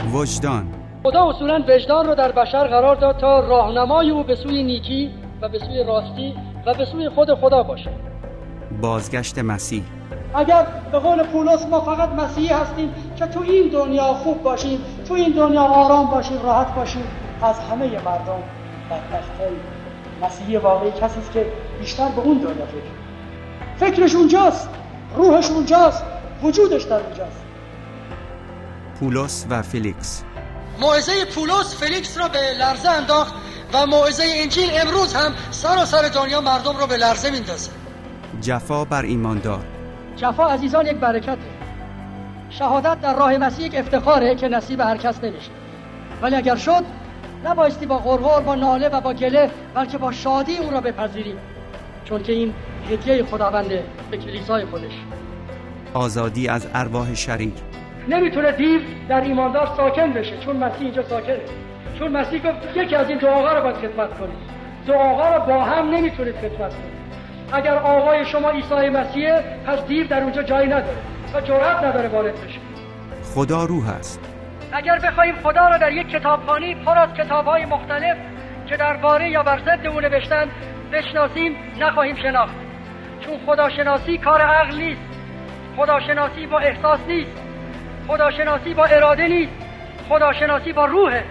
وجدان. خدا اصولاً وجدان رو در بشر قرار داد تا راهنمای او به سوی نیکی و به سوی راستی و به سوی خود خدا باشه. بازگشت مسیح. اگر به قول پولس ما فقط مسیحی هستیم که تو این دنیا خوب باشیم، تو این دنیا آرام باشیم، راحت باشیم، از همه مردم بدبخت‌تر. مسیحی واقعی کسی است که بیشتر به اون دنیا فکرش اونجاست، روحش اونجاست، وجودش در اونجاست. پولس و فلیکس. موعظه پولس فلیکس را به لرزه انداخت و موعظه انجیل امروز هم سراسر دنیا مردم را به لرزه میندازه. جفا بر ایماندار. جفا عزیزان یک برکته. شهادت در راه مسیح یک افتخاره که نصیب هر کس نمیشه، ولی اگر شد نبایستی با غرغر، با ناله و با گله، بلکه با شادی اون را بپذیریم، چون که این هدیه خداونده به کلیسای خودش. آزادی از ارواح شریر. نمیتونه دیو در ایماندار ساکن بشه، چون مسیح اینجا ساکنه. چون مسیح گفت یکی از این دو آقا رو باید خدمت کنید. دو آقا رو با هم نمیتونید خدمت کنید. اگر آقای شما عیسی مسیحه، پس دیو در اونجا جایی نداره و جرأت نداره وارد بشه. خدا روح است. اگر بخوایم خدا را در یک کتابخانه پر از کتاب‌های مختلف که درباره یا بر ضد او نوشتن بشناسیم، نخواهیم شناخت، چون خداشناسی کار عقل نیست، خداشناسی با احساس نیست، خداشناسی با اراده نیست، خداشناسی با روحه.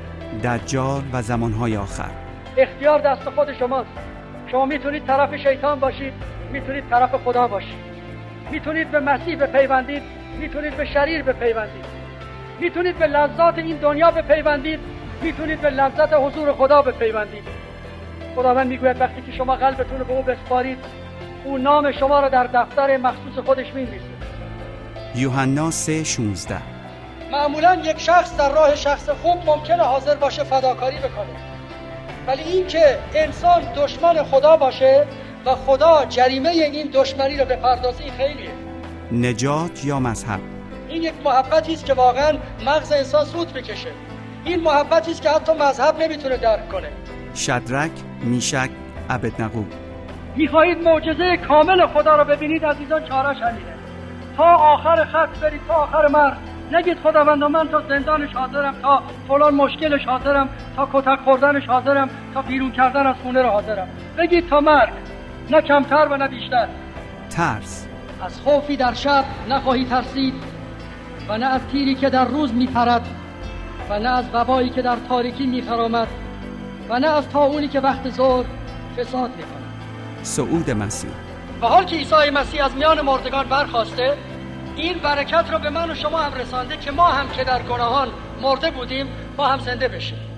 دجال و زمانهای آخر. اختیار دست خود شماست. شما میتونید طرف شیطان باشید، میتونید طرف خدا باشید، میتونید به مسیح بپیوندید، میتونید به شریر بپیوندید، میتونید به لذات این دنیا بپیوندید، میتونید به لذت حضور خدا بپیوندید. خداوند میگوید وقتی که شما قلبتون رو به او بسپارید، او نام شما رو در دفتر مخصوص خودش مینویسه. یوحنا 3:16. معمولا یک شخص در راه شخص خوب ممکنه حاضر باشه فداکاری بکنه، ولی این که انسان دشمن خدا باشه و خدا جریمه این دشمنی رو بپردازه، این خیلیه. نجات یا مذهب. این یک محبتی است که واقعا مغز انسان سود بکشه. این محبتی است که حتی مذهب نمیتونه درک کنه. شدرک، میشک، ابدنغو. میخواهید معجزه کامل خدا رو ببینید عزیزان، چاره‌اش همینه. تا آخر خط برید، تا آخر مرز. نگید خداوند من تا زندانش حاضرم، تا فلان مشکلش حاضرم، تا کتک خوردنش حاضرم، تا بیرون کردن از خونه رو حاضرم. بگید تا مرگ، نه کمتر و نه بیشتر. ترس. از خوفی در شب نخواهی ترسید و نه از تیری که در روز میپرد و نه از وبایی که در تاریکی میخرامد و نه از طاعونی که وقت ظهر فساد میکند. صعود مسیح. و حال که عیسی مسیح از میان مردگان برخاسته، این برکت رو به من و شما هم رسانده که ما هم که در گناهان مرده بودیم، ما هم زنده بشیم.